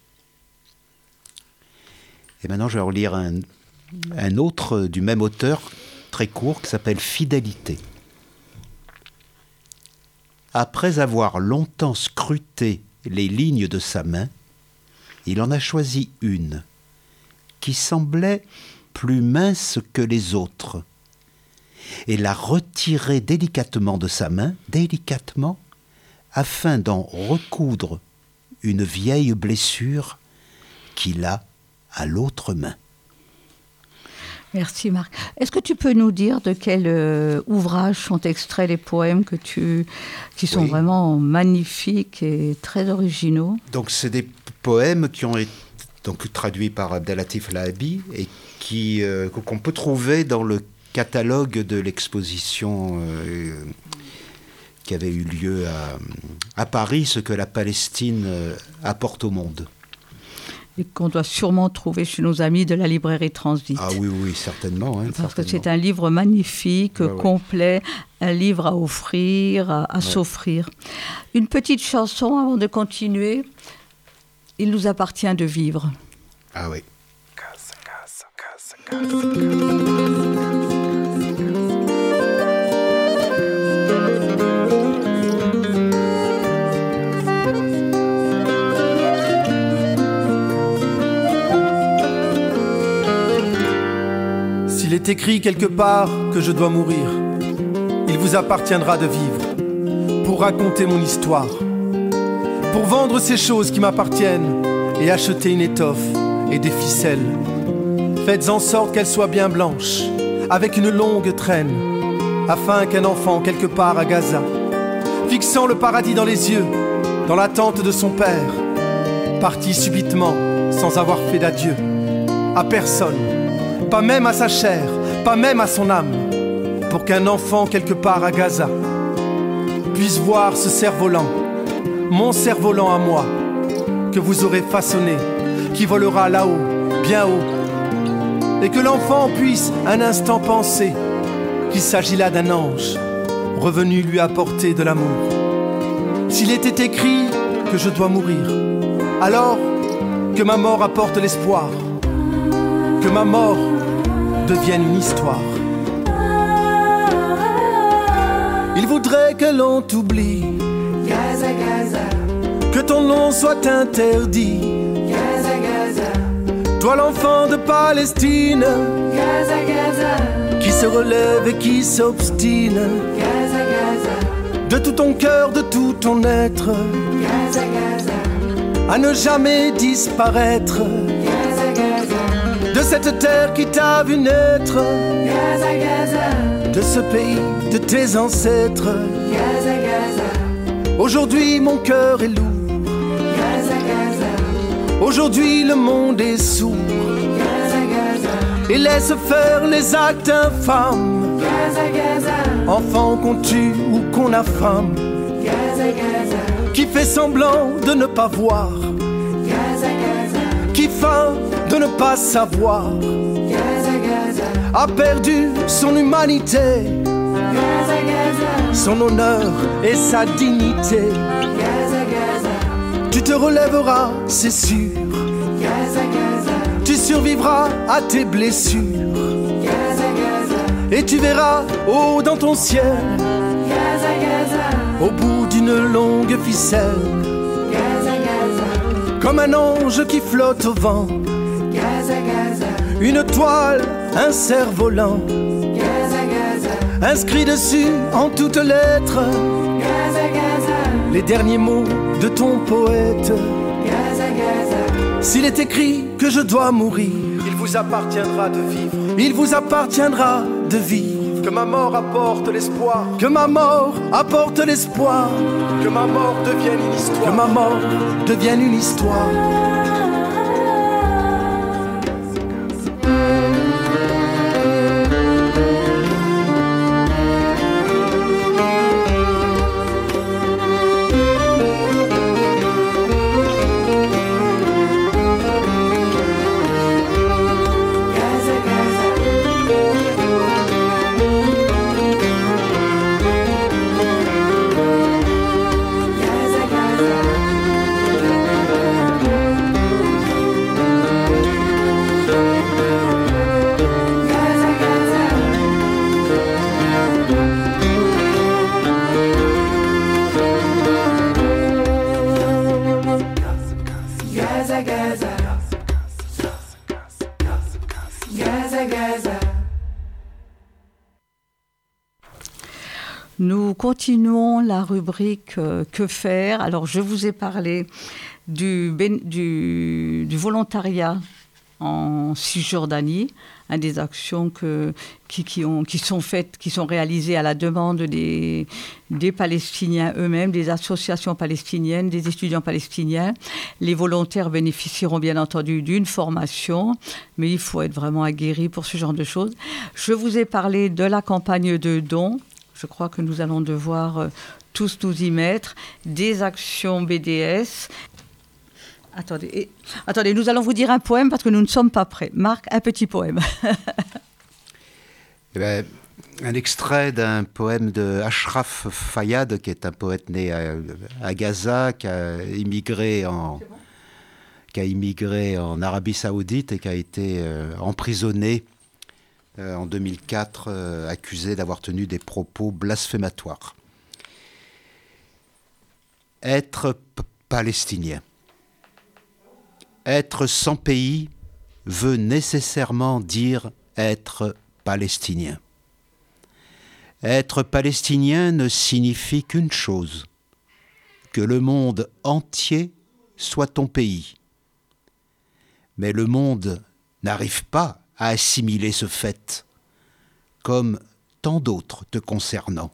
Et maintenant, je vais relire un autre du même auteur, très court, qui s'appelle « Fidélité ». Après avoir longtemps scruté les lignes de sa main, il en a choisi une qui semblait plus mince que les autres et l'a retirée délicatement de sa main, délicatement, afin d'en recoudre une vieille blessure qu'il a à l'autre main. Merci Marc. Est-ce que tu peux nous dire de quel ouvrage sont extraits les poèmes qui sont vraiment magnifiques et très originaux? Donc c'est des poèmes qui ont été traduits par Abdelatif Lahabi et qu'on peut trouver dans le catalogue de l'exposition qui avait eu lieu à Paris, ce que la Palestine apporte au monde. Et qu'on doit sûrement trouver chez nos amis de la librairie Transit. Ah oui, certainement. Parce que c'est un livre magnifique, complet, un livre à offrir, à s'offrir. Une petite chanson avant de continuer. Il nous appartient de vivre. Ah oui. S'il est écrit quelque part que je dois mourir, il vous appartiendra de vivre pour raconter mon histoire, pour vendre ces choses qui m'appartiennent et acheter une étoffe et des ficelles. Faites en sorte qu'elles soient bien blanches, avec une longue traîne, afin qu'un enfant quelque part à Gaza, fixant le paradis dans les yeux, dans l'attente de son père, partit subitement sans avoir fait d'adieu à personne, pas même à sa chair, pas même à son âme, pour qu'un enfant quelque part à Gaza puisse voir ce cerf-volant, mon cerf-volant à moi, que vous aurez façonné, qui volera là-haut, bien haut, et que l'enfant puisse un instant penser qu'il s'agit là d'un ange, revenu lui apporter de l'amour. S'il était écrit que je dois mourir, alors que ma mort apporte l'espoir, que ma mort devienne une histoire. Il voudrait que l'on t'oublie, Gaza, Gaza, que ton nom soit interdit. Gaza, Gaza, Toi l'enfant de Palestine, Gaza, Gaza, qui se relève et qui s'obstine, Gaza, Gaza, de tout ton cœur, de tout ton être, Gaza, Gaza, à ne jamais disparaître Gaza, Gaza, de cette terre qui t'a vu naître, Gaza, Gaza, de ce pays de tes ancêtres. Gaza, Gaza, Aujourd'hui mon cœur est lourd, Gaza, Gaza, aujourd'hui le monde est sourd, Gaza, Gaza, et laisse faire les actes infâmes, Gaza, Gaza, enfants qu'on tue ou qu'on affame, Gaza, Gaza, qui fait semblant de ne pas voir, Gaza, Gaza, qui feint de ne pas savoir, Gaza, Gaza, a perdu son humanité, Gaza, Gaza, son honneur et sa dignité. Gaza, Gaza, Tu te relèveras, c'est sûr, Gaza, Gaza, tu survivras à tes blessures, Gaza, Gaza, et tu verras haut dans ton ciel, Gaza, Gaza, au bout d'une longue ficelle, Gaza, Gaza, comme un ange qui flotte au vent, Gaza, Gaza, une toile, un cerf-volant, Gaza, Gaza, inscrit dessus en toutes lettres Gaza, Gaza, les derniers mots de ton poète. Gaza, Gaza, S'il est écrit que je dois mourir, il vous appartiendra de vivre. Il vous appartiendra de vivre. Que ma mort apporte l'espoir. Que ma mort apporte l'espoir. Que ma mort devienne une histoire. Que ma mort devienne une histoire. Nous continuons la rubrique Que faire. Alors, je vous ai parlé du volontariat en Cisjordanie, des actions qui sont réalisées à la demande des Palestiniens eux-mêmes, des associations palestiniennes, des étudiants palestiniens. Les volontaires bénéficieront bien entendu d'une formation, mais il faut être vraiment aguerri pour ce genre de choses. Je vous ai parlé de la campagne de dons. Je crois que nous allons devoir tous nous y mettre. Des actions BDS. Attendez, nous allons vous dire un poème parce que nous ne sommes pas prêts. Marc, un petit poème. Un extrait d'un poème de Ashraf Fayyad, qui est un poète né à Gaza, qui a immigré en Arabie Saoudite et qui a été emprisonné en 2004, accusé d'avoir tenu des propos blasphématoires. Être palestinien. Être sans pays veut nécessairement dire être palestinien. Être palestinien ne signifie qu'une chose, que le monde entier soit ton pays. Mais le monde n'arrive pas à assimiler ce fait, comme tant d'autres te concernant.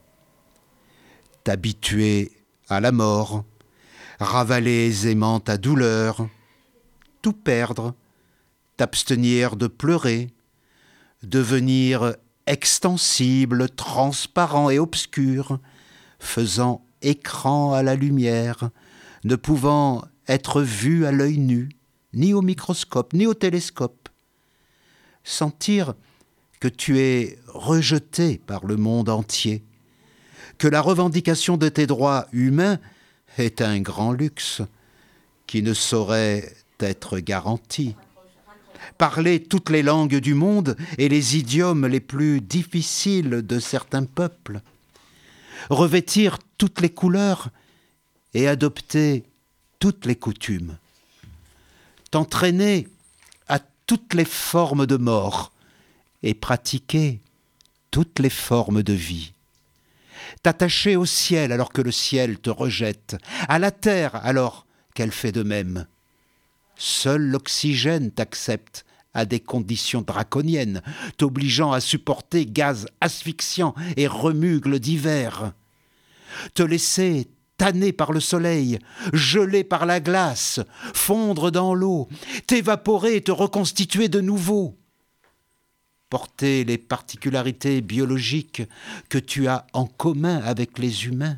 T'habituer à la mort, ravaler aisément ta douleur, tout perdre, t'abstenir de pleurer, devenir extensible, transparent et obscur, faisant écran à la lumière, ne pouvant être vu à l'œil nu, ni au microscope, ni au télescope. Sentir que tu es rejeté par le monde entier, que la revendication de tes droits humains est un grand luxe qui ne saurait être garanti. Parler toutes les langues du monde et les idiomes les plus difficiles de certains peuples. Revêtir toutes les couleurs et adopter toutes les coutumes. T'entraîner à toutes les formes de mort et pratiquer toutes les formes de vie. T'attacher au ciel alors que le ciel te rejette, à la terre alors qu'elle fait de même. Seul l'oxygène t'accepte à des conditions draconiennes, t'obligeant à supporter gaz asphyxiants et remugles d'hiver. Te laisser tanner par le soleil, geler par la glace, fondre dans l'eau, t'évaporer et te reconstituer de nouveau. Porter les particularités biologiques que tu as en commun avec les humains.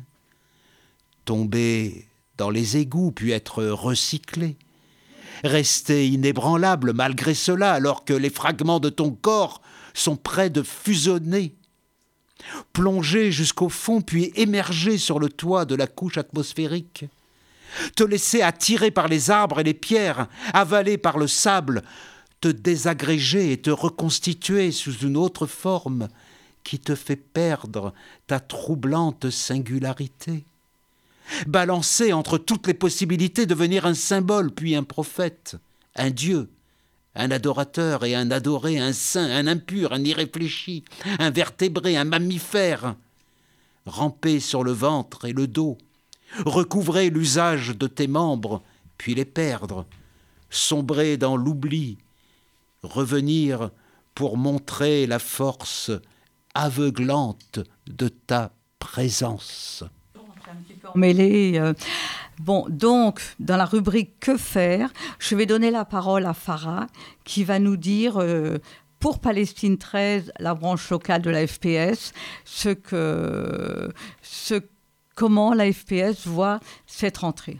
Tomber dans les égouts puis être recyclé. Rester inébranlable malgré cela alors que les fragments de ton corps sont près de fusionner. Plonger jusqu'au fond puis émerger sur le toit de la couche atmosphérique. Te laisser attirer par les arbres et les pierres, avaler par le sable, te désagréger et te reconstituer sous une autre forme qui te fait perdre ta troublante singularité. Balancer entre toutes les possibilités, devenir un symbole, puis un prophète, un dieu, un adorateur et un adoré, un saint, un impur, un irréfléchi, un vertébré, un mammifère. Ramper sur le ventre et le dos, recouvrer l'usage de tes membres, puis les perdre, sombrer dans l'oubli, revenir pour montrer la force aveuglante de ta présence. Bon, donc, dans la rubrique Que faire, je vais donner la parole à Farah, qui va nous dire, pour Palestine 13, la branche locale de la FPS, comment la FPS voit cette rentrée.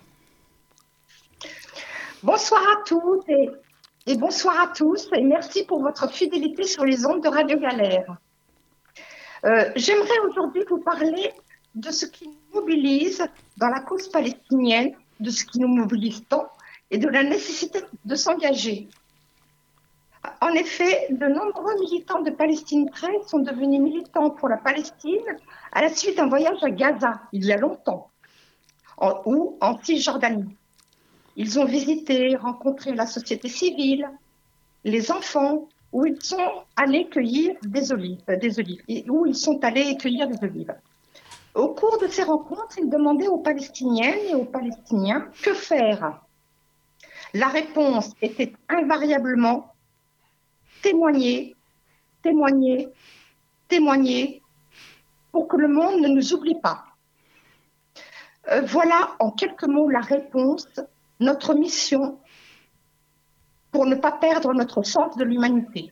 Bonsoir à toutes et bonsoir à tous, et merci pour votre fidélité sur les ondes de Radio Galère. J'aimerais aujourd'hui vous parler de ce qui nous mobilise dans la cause palestinienne, de ce qui nous mobilise tant et de la nécessité de s'engager. En effet, de nombreux militants de Palestine 13 sont devenus militants pour la Palestine à la suite d'un voyage à Gaza, il y a longtemps, ou en Cisjordanie. Ils ont visité, rencontré la société civile, les enfants, où ils sont allés cueillir des olives. Au cours de ces rencontres, il demandait aux Palestiniennes et aux Palestiniens que faire. La réponse était invariablement témoigner, témoigner, témoigner, pour que le monde ne nous oublie pas. Voilà en quelques mots la réponse, notre mission pour ne pas perdre notre sens de l'humanité.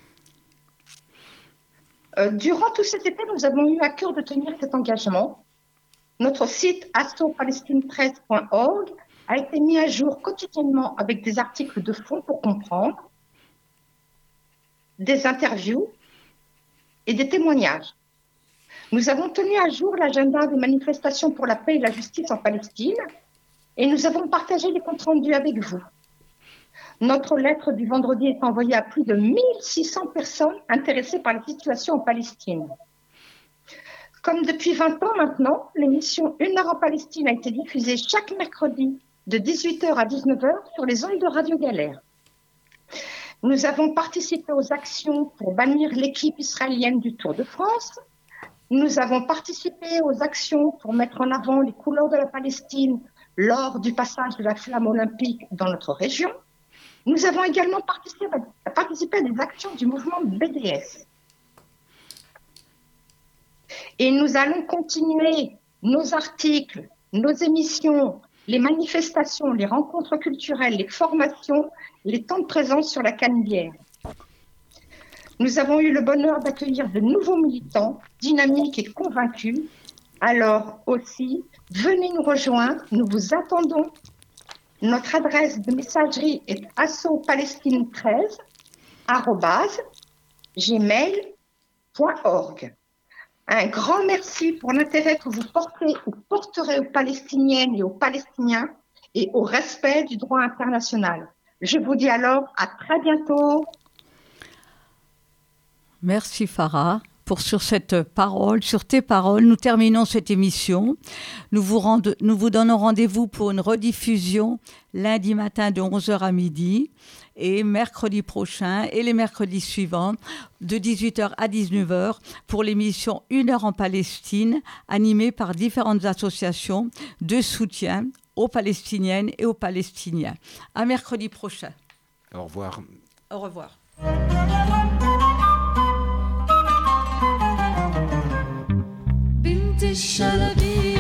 Durant tout cet été, nous avons eu à cœur de tenir cet engagement. Notre site assopalestine13.org a été mis à jour quotidiennement avec des articles de fond pour comprendre, des interviews et des témoignages. Nous avons tenu à jour l'agenda des manifestations pour la paix et la justice en Palestine et nous avons partagé les comptes rendus avec vous. Notre lettre du vendredi est envoyée à plus de 1600 personnes intéressées par la situation en Palestine. Comme depuis 20 ans maintenant, l'émission 1 heure en Palestine a été diffusée chaque mercredi de 18h à 19h sur les ondes de Radio Galère. Nous avons participé aux actions pour bannir l'équipe israélienne du Tour de France. Nous avons participé aux actions pour mettre en avant les couleurs de la Palestine lors du passage de la flamme olympique dans notre région. Nous avons également participé à des actions du mouvement BDS. Et nous allons continuer nos articles, nos émissions, les manifestations, les rencontres culturelles, les formations, les temps de présence sur la Canebière. Nous avons eu le bonheur d'accueillir de nouveaux militants, dynamiques et convaincus. Alors aussi, venez nous rejoindre, nous vous attendons. Notre adresse de messagerie est assopalestine13@gmail.org. Un grand merci pour l'intérêt que vous portez ou porterez aux Palestiniennes et aux Palestiniens et au respect du droit international. Je vous dis alors à très bientôt. Merci Farah. Sur tes paroles, nous terminons cette émission. Nous vous donnons rendez-vous pour une rediffusion lundi matin de 11h à midi et mercredi prochain et les mercredis suivants de 18h à 19h pour l'émission 1 heure en Palestine animée par différentes associations de soutien aux Palestiniennes et aux Palestiniens. À mercredi prochain. Au revoir. Au revoir. الشلبي